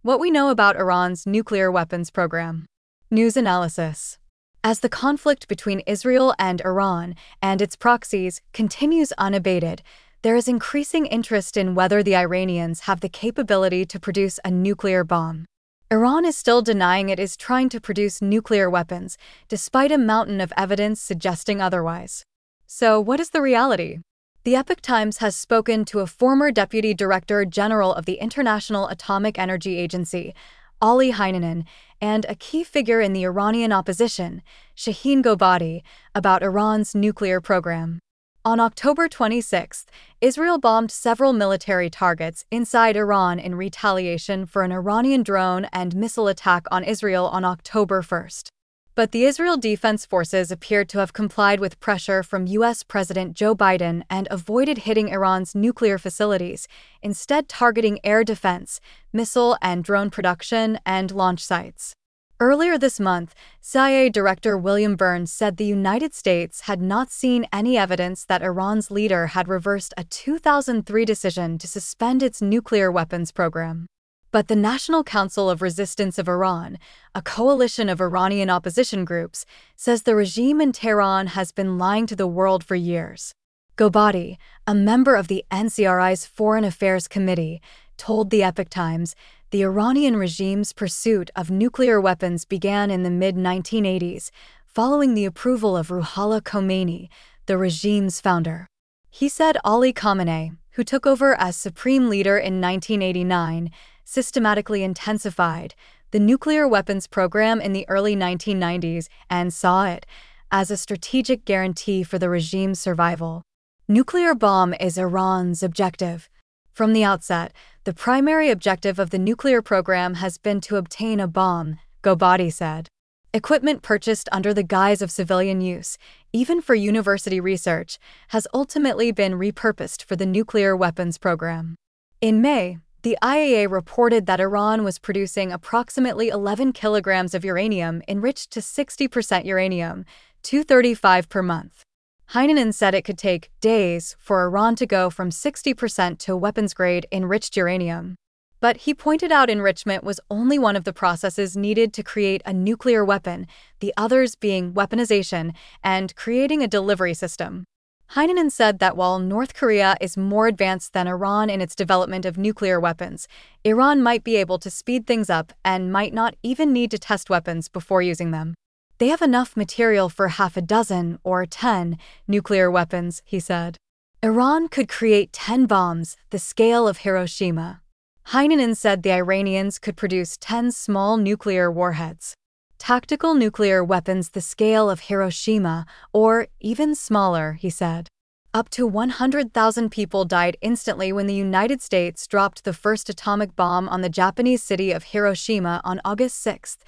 What we know about Iran's nuclear weapons program. News analysis. As the conflict between Israel and Iran and its proxies continues unabated, there is increasing interest in whether the Iranians have the capability to produce a nuclear bomb. Iran is still denying it is trying to produce nuclear weapons, despite a mountain of evidence suggesting otherwise. So, what is the reality? The Epoch Times has spoken to a former Deputy Director General of the International Atomic Energy Agency, Ali Heinonen, and a key figure in the Iranian opposition, Shaheen Gobadi, about Iran's nuclear program. On October 26, Israel bombed several military targets inside Iran in retaliation for an Iranian drone and missile attack on Israel on October 1. But the Israel Defense Forces appeared to have complied with pressure from U.S. President Joe Biden and avoided hitting Iran's nuclear facilities, instead targeting air defense, missile and drone production, and launch sites. Earlier this month, CIA Director William Burns said the United States had not seen any evidence that Iran's leader had reversed a 2003 decision to suspend its nuclear weapons program. But the National Council of Resistance of Iran, a coalition of Iranian opposition groups, says the regime in Tehran has been lying to the world for years. Gobadi, a member of the NCRI's Foreign Affairs Committee, told the Epoch Times the Iranian regime's pursuit of nuclear weapons began in the mid-1980s, following the approval of Ruhollah Khomeini, the regime's founder. He said Ali Khamenei, who took over as supreme leader in 1989, systematically intensified the nuclear weapons program in the early 1990s and saw it as a strategic guarantee for the regime's survival. Nuclear bomb is Iran's objective. From the outset, the primary objective of the nuclear program has been to obtain a bomb, Gobadi said. Equipment purchased under the guise of civilian use, even for university research, has ultimately been repurposed for the nuclear weapons program. In May, the IAEA reported that Iran was producing approximately 11 kilograms of uranium enriched to 60% uranium-235 per month. Heinonen said it could take days for Iran to go from 60% to weapons-grade enriched uranium. But he pointed out enrichment was only one of the processes needed to create a nuclear weapon, the others being weaponization and creating a delivery system. Heinonen said that while North Korea is more advanced than Iran in its development of nuclear weapons, Iran might be able to speed things up and might not even need to test weapons before using them. They have enough material for half a dozen or 10 nuclear weapons, he said. Iran could create 10 bombs, the scale of Hiroshima. Heinonen said the Iranians could produce 10 small nuclear warheads. Tactical nuclear weapons the scale of Hiroshima, or even smaller, he said. Up to 100,000 people died instantly when the United States dropped the first atomic bomb on the Japanese city of Hiroshima on August 6,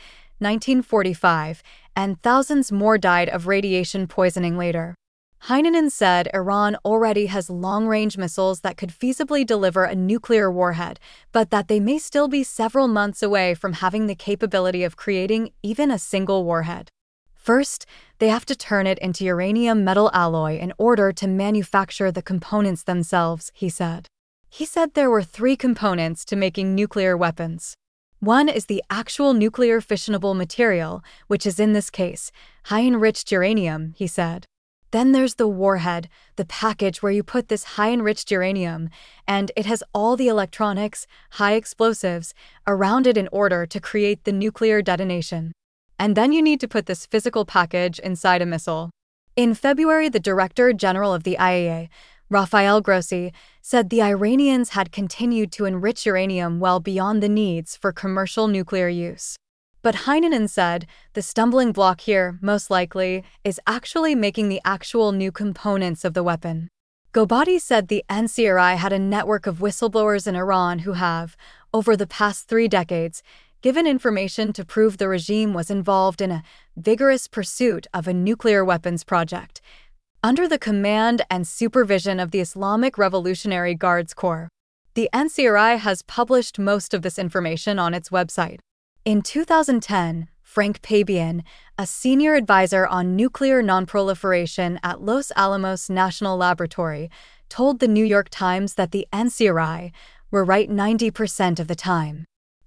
1945, and thousands more died of radiation poisoning later. Heinonen said Iran already has long-range missiles that could feasibly deliver a nuclear warhead, but that they may still be several months away from having the capability of creating even a single warhead. First, they have to turn it into uranium metal alloy in order to manufacture the components themselves, he said. He said there were 3 components to making nuclear weapons. One is the actual nuclear fissionable material, which is in this case, high-enriched uranium, he said. Then there's the warhead, the package where you put this high-enriched uranium, and it has all the electronics, high explosives, around it in order to create the nuclear detonation. And then you need to put this physical package inside a missile. In February, the Director General of the IAEA, Rafael Grossi, said the Iranians had continued to enrich uranium well beyond the needs for commercial nuclear use. But Heinonen said the stumbling block here, most likely, is actually making the actual new components of the weapon. Gobadi said the NCRI had a network of whistleblowers in Iran who have, over the past 3 decades, given information to prove the regime was involved in a vigorous pursuit of a nuclear weapons project, under the command and supervision of the Islamic Revolutionary Guards Corps. The NCRI has published most of this information on its website. In 2010, Frank Pabian, a senior advisor on nuclear nonproliferation at Los Alamos National Laboratory, told the New York Times that the NCRI were right 90% of the time.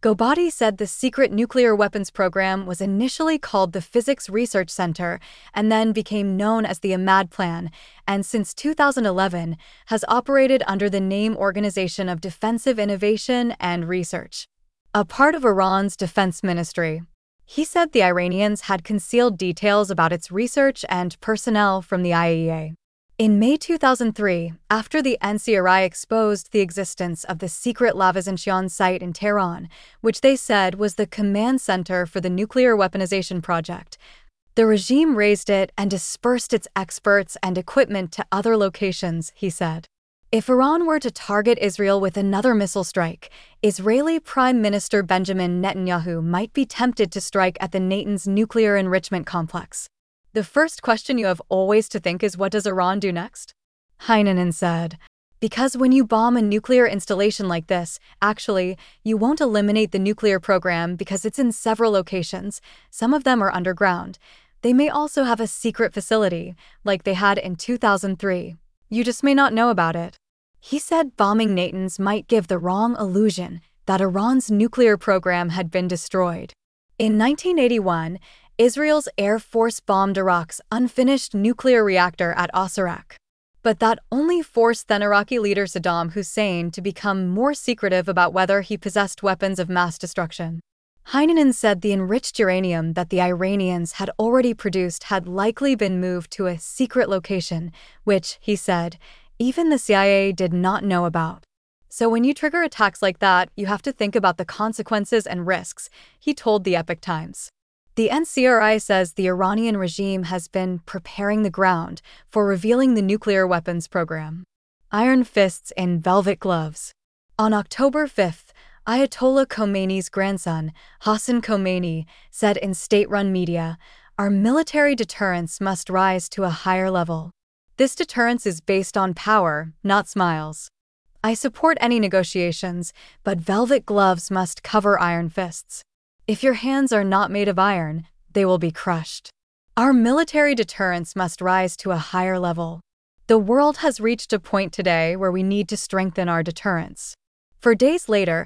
Gobadi said the secret nuclear weapons program was initially called the Physics Research Center and then became known as the Ahmad Plan, and since 2011 has operated under the name Organization of Defensive Innovation and Research, a part of Iran's defense ministry. He said the Iranians had concealed details about its research and personnel from the IAEA. In May 2003, after the NCRI exposed the existence of the secret Lavazanchian site in Tehran, which they said was the command center for the nuclear weaponization project, the regime raised it and dispersed its experts and equipment to other locations, he said. If Iran were to target Israel with another missile strike, Israeli Prime Minister Benjamin Netanyahu might be tempted to strike at the Natanz nuclear enrichment complex. The first question you have always to think is, what does Iran do next? Heinonen said. Because when you bomb a nuclear installation like this, actually, you won't eliminate the nuclear program because it's in several locations. Some of them are underground. They may also have a secret facility, like they had in 2003. You just may not know about it. He said bombing Natanz might give the wrong illusion that Iran's nuclear program had been destroyed. In 1981, Israel's Air Force bombed Iraq's unfinished nuclear reactor at Osirak. But that only forced then Iraqi leader Saddam Hussein to become more secretive about whether he possessed weapons of mass destruction. Heinonen said the enriched uranium that the Iranians had already produced had likely been moved to a secret location, which, he said, even the CIA did not know about. So when you trigger attacks like that, you have to think about the consequences and risks, he told the Epoch Times. The NCRI says the Iranian regime has been preparing the ground for revealing the nuclear weapons program. Iron fists in velvet gloves. On October 5th, Ayatollah Khomeini's grandson, Hassan Khomeini, said in state-run media, "Our military deterrence must rise to a higher level. This deterrence is based on power, not smiles. I support any negotiations, but velvet gloves must cover iron fists. If your hands are not made of iron, they will be crushed. Our military deterrence must rise to a higher level. The world has reached a point today where we need to strengthen our deterrence." For days later,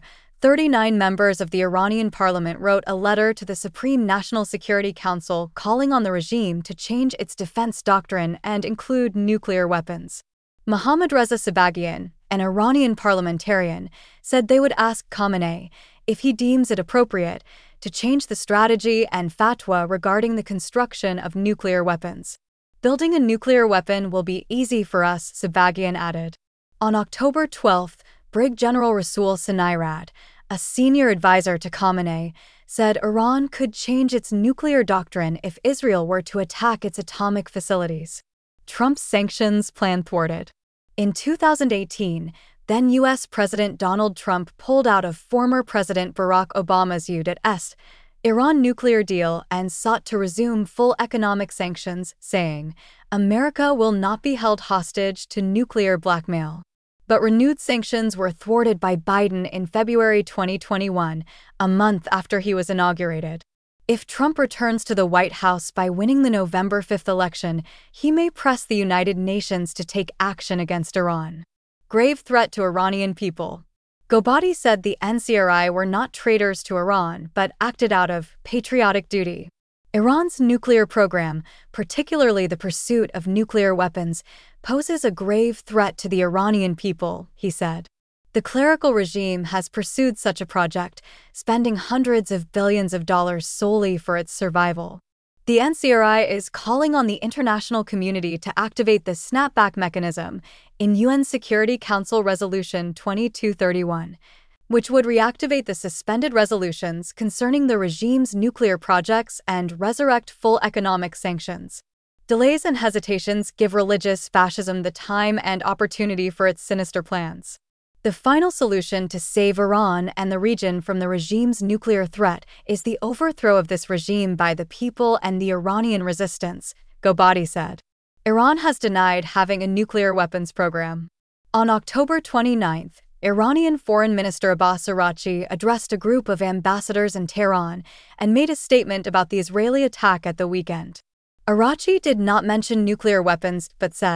39 members of the Iranian parliament wrote a letter to the Supreme National Security Council calling on the regime to change its defense doctrine and include nuclear weapons. Mohammad Reza Sabagian, an Iranian parliamentarian, said they would ask Khamenei, if he deems it appropriate, to change the strategy and fatwa regarding the construction of nuclear weapons. Building a nuclear weapon will be easy for us, Sabagian added. On October 12th, Brig General Rasool Sanairad, a senior advisor to Khamenei, said Iran could change its nuclear doctrine if Israel were to attack its atomic facilities. Trump's sanctions plan thwarted. In 2018, then U.S. President Donald Trump pulled out of former President Barack Obama's U.S. Iran nuclear deal and sought to resume full economic sanctions, saying, "America will not be held hostage to nuclear blackmail." But renewed sanctions were thwarted by Biden in February 2021, a month after he was inaugurated. If Trump returns to the White House by winning the November 5th election, he may press the United Nations to take action against Iran. Grave threat to Iranian people. Gobadi said the NCRI were not traitors to Iran but acted out of patriotic duty. Iran's nuclear program, particularly the pursuit of nuclear weapons, poses a grave threat to the Iranian people, he said. The clerical regime has pursued such a project, spending hundreds of billions of dollars solely for its survival. The NCRI is calling on the international community to activate the snapback mechanism in UN Security Council Resolution 2231, which would reactivate the suspended resolutions concerning the regime's nuclear projects and resurrect full economic sanctions. Delays and hesitations give religious fascism the time and opportunity for its sinister plans. The final solution to save Iran and the region from the regime's nuclear threat is the overthrow of this regime by the people and the Iranian resistance, Gobadi said. Iran has denied having a nuclear weapons program. On October 29th, Iranian Foreign Minister Abbas Araghchi addressed a group of ambassadors in Tehran and made a statement about the Israeli attack at the weekend. Araghchi did not mention nuclear weapons but said,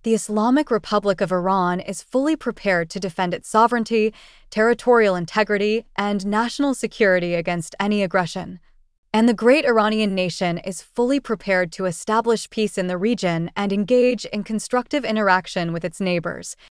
the Islamic Republic of Iran is fully prepared to defend its sovereignty, territorial integrity, and national security against any aggression. And the great Iranian nation is fully prepared to establish peace in the region and engage in constructive interaction with its neighbors,